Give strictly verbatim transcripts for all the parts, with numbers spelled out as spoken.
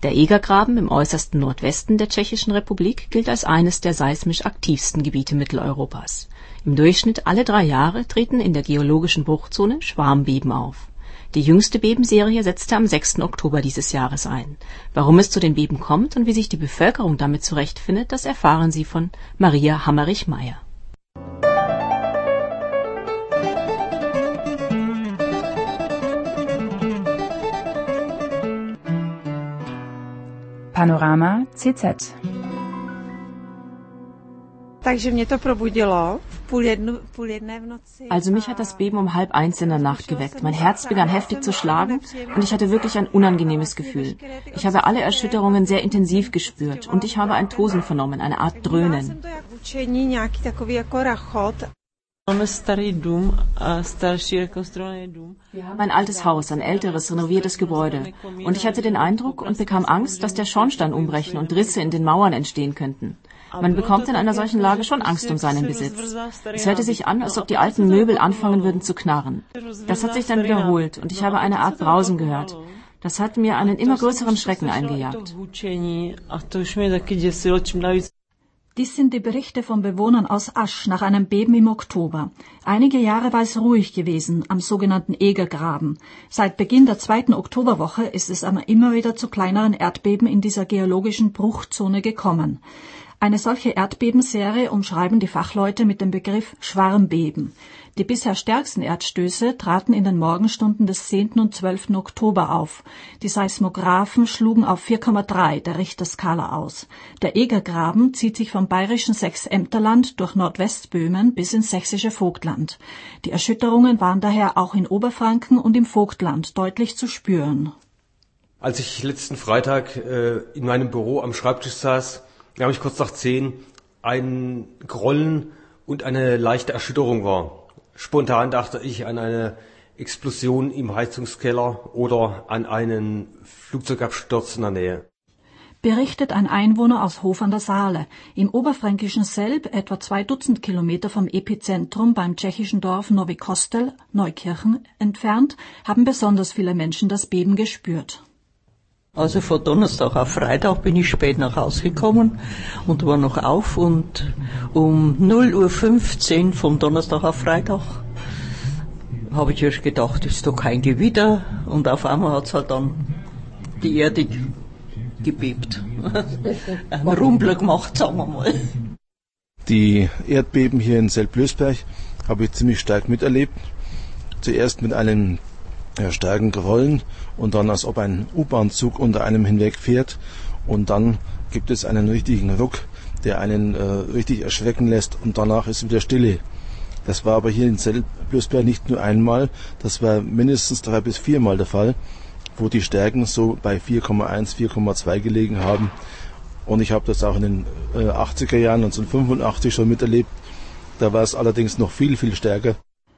Der Egergraben im äußersten Nordwesten der Tschechischen Republik gilt als eines der seismisch aktivsten Gebiete Mitteleuropas. Im Durchschnitt alle drei Jahre treten in der geologischen Bruchzone Schwarmbeben auf. Die jüngste Bebenserie setzte am sechsten Oktober dieses Jahres ein. Warum es zu den Beben kommt und wie sich die Bevölkerung damit zurechtfindet, das erfahren Sie von Maria Hammerich-Meyer. Panorama C Z. Also mich hat das Beben um halb eins in der Nacht geweckt. Mein Herz begann heftig zu schlagen und ich hatte wirklich ein unangenehmes Gefühl. Ich habe alle Erschütterungen sehr intensiv gespürt und ich habe ein Tosen vernommen, eine Art Dröhnen. Wir haben ein altes Haus, ein älteres, renoviertes Gebäude. Und ich hatte den Eindruck und bekam Angst, dass der Schornstein umbrechen und Risse in den Mauern entstehen könnten. Man bekommt in einer solchen Lage schon Angst um seinen Besitz. Es hörte sich an, als ob die alten Möbel anfangen würden zu knarren. Das hat sich dann wiederholt und ich habe eine Art Brausen gehört. Das hat mir einen immer größeren Schrecken eingejagt. Dies sind die Berichte von Bewohnern aus Asch nach einem Beben im Oktober. Einige Jahre war es ruhig gewesen am sogenannten Egergraben. Seit Beginn der zweiten Oktoberwoche ist es aber immer wieder zu kleineren Erdbeben in dieser geologischen Bruchzone gekommen. Eine solche Erdbebenserie umschreiben die Fachleute mit dem Begriff Schwarmbeben. Die bisher stärksten Erdstöße traten in den Morgenstunden des zehnten und zwölften Oktober auf. Die Seismographen schlugen auf vier Komma drei der Richterskala aus. Der Egergraben zieht sich vom bayerischen Sechsämterland durch Nordwestböhmen bis ins sächsische Vogtland. Die Erschütterungen waren daher auch in Oberfranken und im Vogtland deutlich zu spüren. Als ich letzten Freitag äh, in meinem Büro am Schreibtisch saß, habe ich kurz nach zehn ein Grollen und eine leichte Erschütterung war. Spontan dachte ich an eine Explosion im Heizungskeller oder an einen Flugzeugabsturz in der Nähe. Berichtet ein Einwohner aus Hof an der Saale. Im oberfränkischen Selb, etwa zwei Dutzend Kilometer vom Epizentrum beim tschechischen Dorf Nový Kostel, Neukirchen, entfernt, haben besonders viele Menschen das Beben gespürt. Also von Donnerstag auf Freitag bin ich spät nach Hause gekommen und war noch auf und um null Uhr fünfzehn vom Donnerstag auf Freitag habe ich erst gedacht, ist doch kein Gewitter und auf einmal hat es halt dann die Erde gebebt. Ein Rumpler gemacht, sagen wir mal. Die Erdbeben hier in Selb-Lösberg habe ich ziemlich stark miterlebt. Zuerst mit einem ja, starken Grollen und dann, als ob ein U-Bahn-Zug unter einem hinwegfährt. Und dann gibt es einen richtigen Ruck, der einen äh, richtig erschrecken lässt und danach ist wieder Stille. Das war aber hier in Selb-Lösberg nicht nur einmal, das war mindestens drei bis viermal der Fall, wo die Stärken so bei vier Komma eins, vier Komma zwei gelegen haben. Und ich habe das auch in den äh, achtziger Jahren, neunzehnhundertfünfundachtzig schon miterlebt. Da war es allerdings noch viel, viel stärker.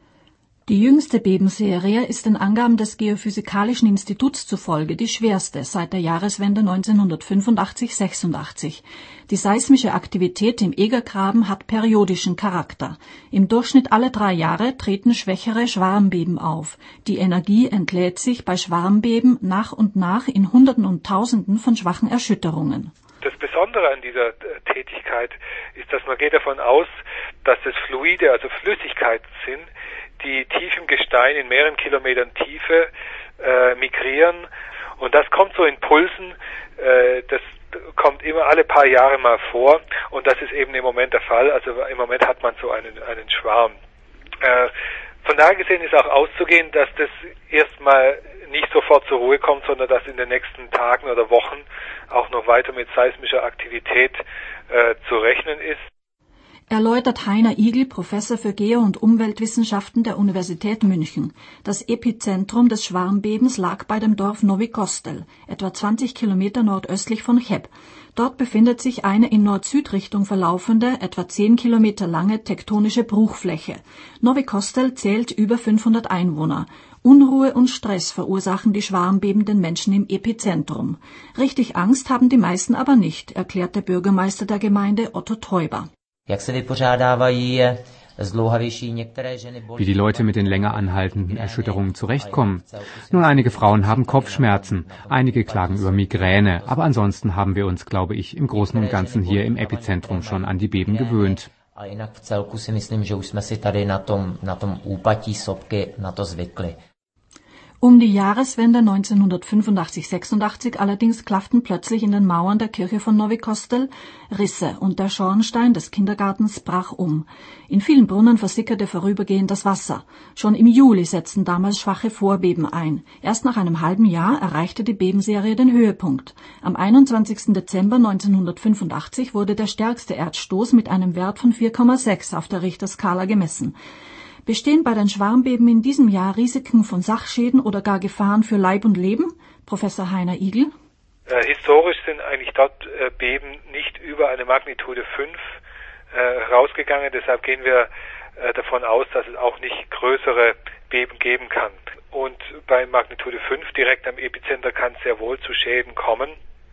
Die jüngste Bebenserie ist den Angaben des Geophysikalischen Instituts zufolge die schwerste seit der Jahreswende neunzehnhundertfünfundachtzig sechsundachtzig. Die seismische Aktivität im Egergraben hat periodischen Charakter. Im Durchschnitt alle drei Jahre treten schwächere Schwarmbeben auf. Die Energie entlädt sich bei Schwarmbeben nach und nach in Hunderten und Tausenden von schwachen Erschütterungen. Das Besondere an dieser Tätigkeit ist, dass man geht davon aus, dass es Fluide, also Flüssigkeiten sind, die tief im Gestein in mehreren Kilometern Tiefe äh, migrieren. Und das kommt so in Pulsen, äh, das kommt immer alle paar Jahre mal vor. Und das ist eben im Moment der Fall. Also im Moment hat man so einen, einen Schwarm. Äh, von daher gesehen ist auch auszugehen, dass das erstmal nicht sofort zur Ruhe kommt, sondern dass in den nächsten Tagen oder Wochen auch noch weiter mit seismischer Aktivität äh, zu rechnen ist. Erläutert Heiner Igel, Professor für Geo- und Umweltwissenschaften der Universität München. Das Epizentrum des Schwarmbebens lag bei dem Dorf Nový Kostel, etwa zwanzig Kilometer nordöstlich von Cheb. Dort befindet sich eine in Nord-Süd-Richtung verlaufende, etwa zehn Kilometer lange tektonische Bruchfläche. Nový Kostel zählt über fünfhundert Einwohner. Unruhe und Stress verursachen die schwarmbebenden Menschen im Epizentrum. Richtig Angst haben die meisten aber nicht, erklärt der Bürgermeister der Gemeinde Otto Teuber. Jak se vypořádávají Wie die Leute mit den länger anhaltenden Erschütterungen zurechtkommen? Nun, einige Frauen haben Kopfschmerzen, einige klagen über Migräne, aber ansonsten haben wir uns, glaube ich, im Großen und Ganzen hier im Epizentrum schon an die Beben gewöhnt. Um die Jahreswende neunzehnhundertfünfundachtzig sechsundachtzig allerdings klafften plötzlich in den Mauern der Kirche von Nowy Kostel Risse und der Schornstein des Kindergartens brach um. In vielen Brunnen versickerte vorübergehend das Wasser. Schon im Juli setzten damals schwache Vorbeben ein. Erst nach einem halben Jahr erreichte die Bebenserie den Höhepunkt. Am einundzwanzigsten Dezember neunzehnhundertfünfundachtzig wurde der stärkste Erdstoß mit einem Wert von vier Komma sechs auf der Richterskala gemessen. Bestehen bei den Schwarmbeben in diesem Jahr Risiken von Sachschäden oder gar Gefahren für Leib und Leben? Professor Heiner Igel. Äh, historisch sind eigentlich dort äh, Beben nicht über eine Magnitude fünf äh, rausgegangen. Deshalb gehen wir äh, davon aus, dass es auch nicht größere Beben geben kann. Und bei Magnitude fünf direkt am Epizenter kann es sehr wohl zu Schäden kommen.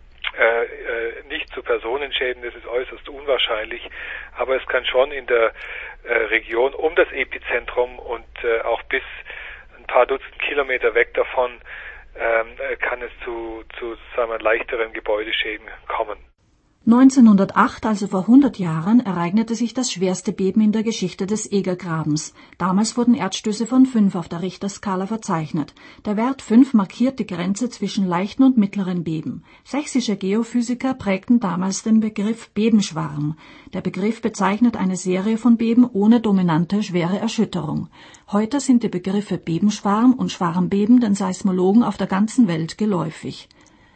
Äh, äh, nicht zu Personenschäden, das ist äußerst unwahrscheinlich, aber es kann schon in der äh, Region um das Epizentrum und äh, auch bis ein paar Dutzend Kilometer weg davon ähm, kann es zu, zu sagen wir, leichteren Gebäudeschäden kommen. neunzehnhundertacht, also vor hundert Jahren, ereignete sich das schwerste Beben in der Geschichte des Egergrabens. Damals wurden Erdstöße von fünf auf der Richterskala verzeichnet. Der Wert fünf markiert die Grenze zwischen leichten und mittleren Beben. Sächsische Geophysiker prägten damals den Begriff Bebenschwarm. Der Begriff bezeichnet eine Serie von Beben ohne dominante schwere Erschütterung. Heute sind die Begriffe Bebenschwarm und Schwarmbeben den Seismologen auf der ganzen Welt geläufig.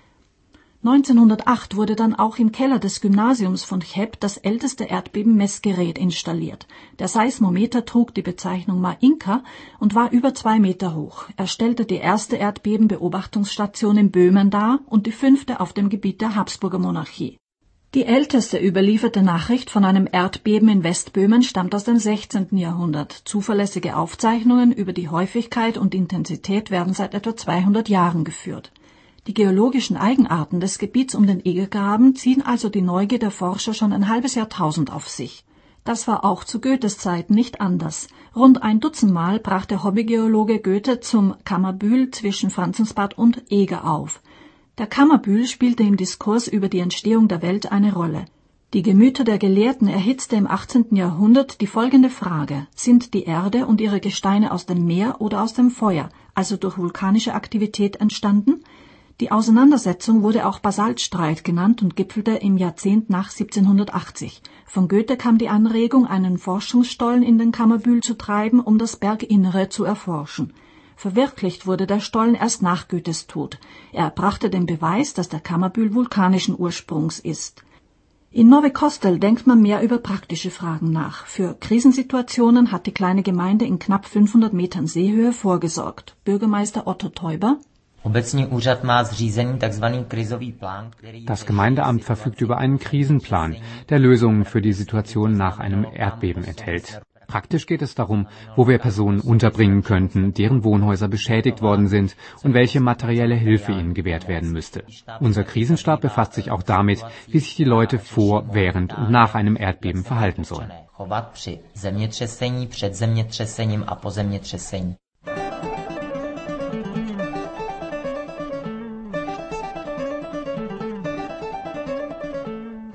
neunzehnhundertacht wurde dann auch im Keller des Gymnasiums von Cheb das älteste Erdbebenmessgerät installiert. Der Seismometer trug die Bezeichnung Mainka und war über zwei Meter hoch. Er stellte die erste Erdbebenbeobachtungsstation in Böhmen dar und die fünfte auf dem Gebiet der Habsburger Monarchie. Die älteste überlieferte Nachricht von einem Erdbeben in Westböhmen stammt aus dem sechzehnten Jahrhundert. Zuverlässige Aufzeichnungen über die Häufigkeit und Intensität werden seit etwa zweihundert Jahren geführt. Die geologischen Eigenarten des Gebiets um den Egergraben ziehen also die Neugier der Forscher schon ein halbes Jahrtausend auf sich. Das war auch zu Goethes Zeiten nicht anders. Rund ein Dutzend Mal brach der Hobbygeologe Goethe zum Kammerbühl zwischen Franzensbad und Eger auf. Der Kammerbühl spielte im Diskurs über die Entstehung der Welt eine Rolle. Die Gemüter der Gelehrten erhitzte im achtzehnten Jahrhundert die folgende Frage: Sind die Erde und ihre Gesteine aus dem Meer oder aus dem Feuer, also durch vulkanische Aktivität entstanden? Die Auseinandersetzung wurde auch Basaltstreit genannt und gipfelte im Jahrzehnt nach siebzehnhundertachtzig. Von Goethe kam die Anregung, einen Forschungsstollen in den Kammerbühl zu treiben, um das Berginnere zu erforschen. Verwirklicht wurde der Stollen erst nach Goethes Tod. Er erbrachte den Beweis, dass der Kammerbühl vulkanischen Ursprungs ist. In Nowy Kostel denkt man mehr über praktische Fragen nach. Für Krisensituationen hat die kleine Gemeinde in knapp fünfhundert Metern Seehöhe vorgesorgt. Bürgermeister Otto Teuber: Das Gemeindeamt verfügt über einen Krisenplan, der Lösungen für die Situation nach einem Erdbeben enthält. Praktisch geht es darum, wo wir Personen unterbringen könnten, deren Wohnhäuser beschädigt worden sind und welche materielle Hilfe ihnen gewährt werden müsste. Unser Krisenstab befasst sich auch damit, wie sich die Leute vor, während und nach einem Erdbeben verhalten sollen.